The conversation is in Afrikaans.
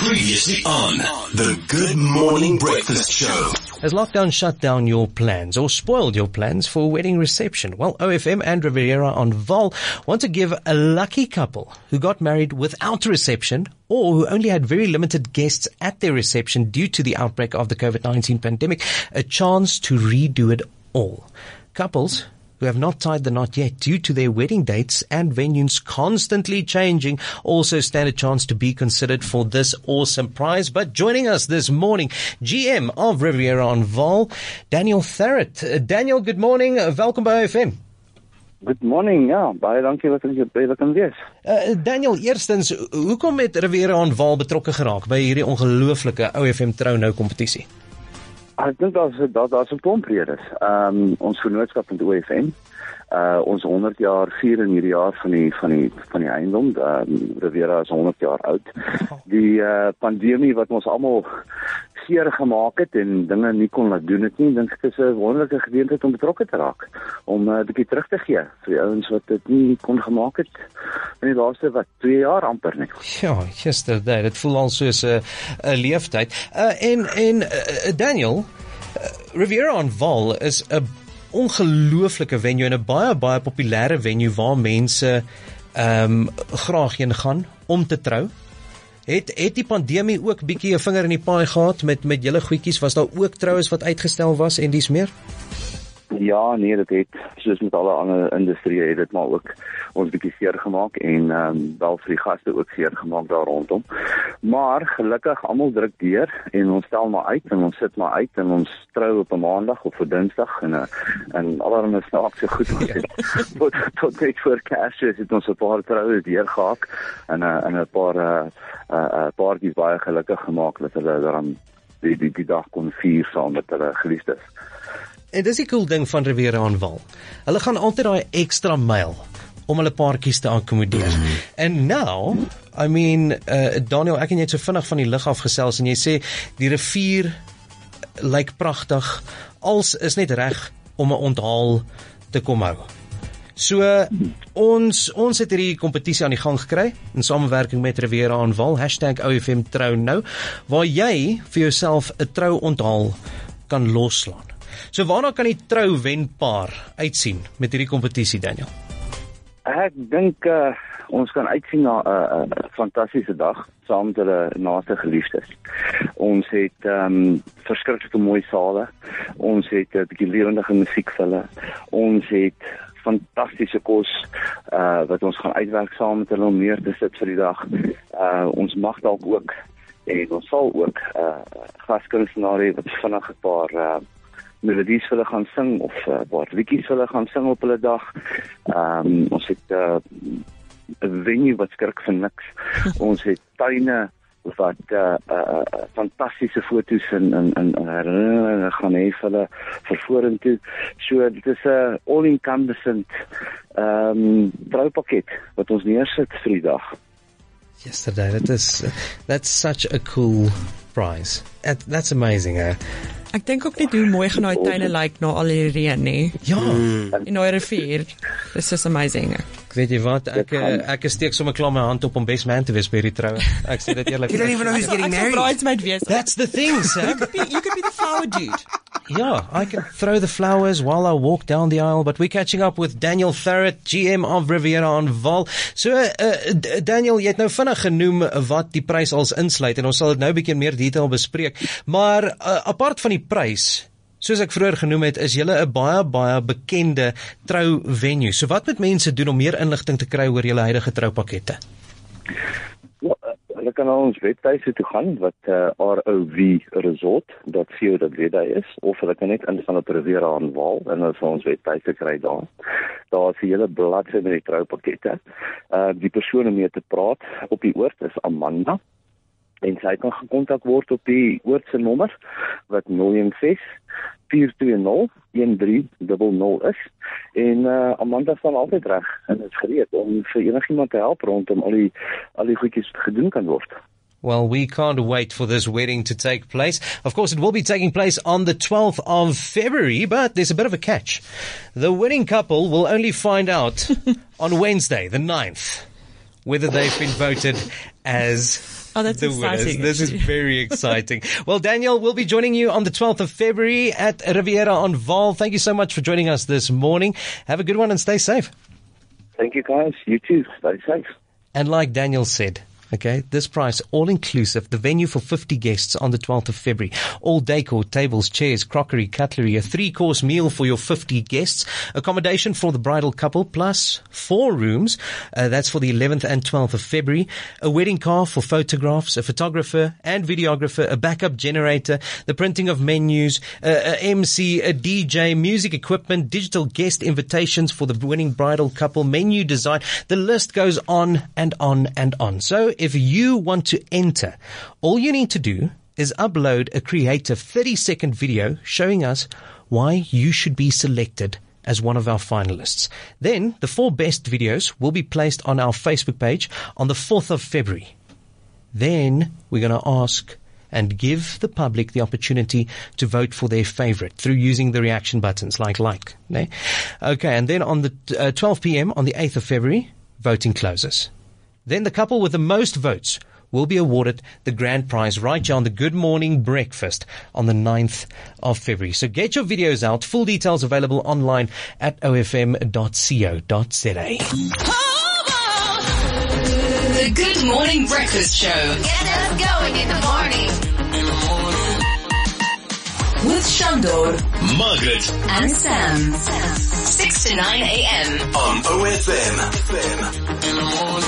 Previously on the Good Morning Breakfast Show. Has lockdown shut down your plans or spoiled your plans for a wedding reception? Well, OFM and Riviera on Vaal want to give a lucky couple who got married without a reception or who only had very limited guests at their reception due to the outbreak of the COVID-19 pandemic a chance to redo it all. Couples who have not tied the knot yet due to their wedding dates and venues constantly changing also stand a chance to be considered for this awesome prize. But joining us this morning, GM of Riviera on Vaal, Daniel Tharrett. Daniel, good morning. Welkom by OFM. Good morning, ja, baie dankie wat jy kan wees. Daniel, eerstens, hoekom het Riviera on Vaal betrokke geraak by hierdie ongelooflike OFM Trou Nou kompetisie? Ek dink daar's 'n klomp redes. Ons vennootskap met OFM, ons 100 jaar vier in hierdie jaar van die eiendom. Riviera is 100 jaar oud. Die pandemie wat ons almal seer gemaak het en dinge nie kon laat doen het nie, dink ek is 'n wonderlike geleentheid om betrokke te raak, om 'n bietjie terug te gee vir die ouens wat dit nie kon gemaak het in die laaste 2 jaar amper nie. Ja, yesterday, dit voel al soos 'n leeftyd. Daniel, Riviera on Vaal is 'n ongelooflike venue en 'n baie populêre venue waar mense graag heen gaan om te trou. Het die pandemie ook bietjie 'n vinger in die paai gehad met julle goedjies? Was daar ook troues wat uitgestel was en dis meer? Ja, nee, dit het, soos met alle ander industrieë, het dit maar ook ons bietjie seer gemaak en wel vir die gaste ook seer gemaak daar rondom. Maar gelukkig almal druk deur en ons stel maar uit en ons sit maar uit en ons trou op 'n maandag of 'n dinsdag en allerlei snaakse goed tot net voor Kersfees het ons 'n paar troues deurgehak en 'n paar paartjies baie gelukkig gemaak dat hulle dan die dag kon vier saam met hulle geliefdes. En dis die cool ding van Riviera on Vaal. Hulle gaan altyd daai ekstra myl om hulle paartjies te akkommodeer. And now, I mean, Daniel, ek en jy het so vinnig van die lug af gesels en jy sê die rivier lyk pragtig. Als is net reg om 'n onthaal te kom hou. So ons het hierdie kompetisie aan die gang gekry in samewerking met Riviera on Vaal #OFM Trou Nou, waar jy vir jouself 'n trou onthaal kan loslaan. So waarna kan die trou wenpaar uitsien met hierdie kompetisie, Daniel? Ek dink ons kan uitsien na 'n fantastiese dag saam met hulle naaste geliefdes. Ons het verskriklike mooi sale. Ons het 'n bietjie lewendige musiek vir hulle. Ons het fantastiese kos wat ons gaan uitwerk saam met hulle om meer te sit vir die dag. Ons mag dalk ook en ons sal ook gaskunstenaars hê wat vinnig 'n paar melodies vir hulle gaan sing of 'n paar liedjies vir hulle gaan sing op hulle dag. Ons het 'n venue wat skrik vir niks. Ons het tuine wat fantastiese foto's en herinneringe gaan hê vir hulle vir vorentoe. So dit is 'n all-encompassing troupakket wat ons neersit vir die dag. Yesterday, that's such a cool prize. That's amazing, eh? Ek dink ook net hoe mooi gaan daai tuine lyk na al die reën, nê? Ja. En daai rivier. This is amazing. Weet jy wat, ek steek sommer klaar my hand op om best man te wees by die troue. Ek sê dit eerlik. You don't even know who's getting married. Bridesmaid wees. That's the thing, Sam. You could be the flower dude. Yeah, I can throw the flowers while I walk down the aisle, but we're catching up with Daniel Tharrett, GM of Riviera on Vaal. So, Daniel, jy het nou vinnig genoem wat die prys als insluit, en ons sal dit nou 'n bietjie meer detail bespreek, maar apart van die prys, soos ek vroeër genoem het, is julle 'n baie bekende trou venue. So wat moet mense doen om meer inligting te kry oor julle huidige troupakkette? Hulle kan na ons webtuise toe gaan wat rovresort.co.za is, of hulle kan net ingaan op Riviera on Vaal en hulle sal ons webtuise kry daar. Daar is 'n hele bladsy met die troupakkette. Die persoon om mee te praat op die oord is Amanda. En sy kan gekontak word op die oordse nommer wat 016 420 1300 is. En Amanda staan altyd reg en is gereed om vir enigiemand te help rondom al die goedjies wat gedoen kan word. Well, we can't wait for this wedding to take place. Of course, it will be taking place on the 12th of February, but there's a bit of a catch. The wedding couple will only find out on Wednesday, the 9th, whether they've been voted as Oh, that's the winners. exciting. This is very exciting. Well, Daniel, we'll be joining you on the 12th of February at Riviera on Vaal. Thank you so much for joining us this morning. Have a good one and stay safe. Thank you, guys. You too. Stay safe. And like Daniel said, okay, this price, all inclusive, the venue for 50 guests on the 12th of February. All decor, tables, chairs, crockery, cutlery, a 3-course meal for your 50 guests, accommodation for the bridal couple, plus 4 rooms. That's for the 11th and 12th of February. A wedding car for photographs, a photographer and videographer, a backup generator, the printing of menus, a MC, a DJ, music equipment, digital guest invitations for the winning bridal couple, menu design. The list goes on and on and on. So if you want to enter, all you need to do is upload a creative 30-second video showing us why you should be selected as one of our finalists. Then the 4 best videos will be placed on our Facebook page on the 4th of February. Then we're going to ask and give the public the opportunity to vote for their favorite through using the reaction buttons like. Okay, and then on the 12 p.m. on the 8th of February, voting closes. Then the couple with the most votes will be awarded the grand prize right here on the Good Morning Breakfast on the 9th of February. So get your videos out. Full details available online at ofm.co.za. The Good Morning Breakfast Show. Get us going in the morning. With Shandor, Margaret, And Sam. 6 to 9 a.m. on OFM.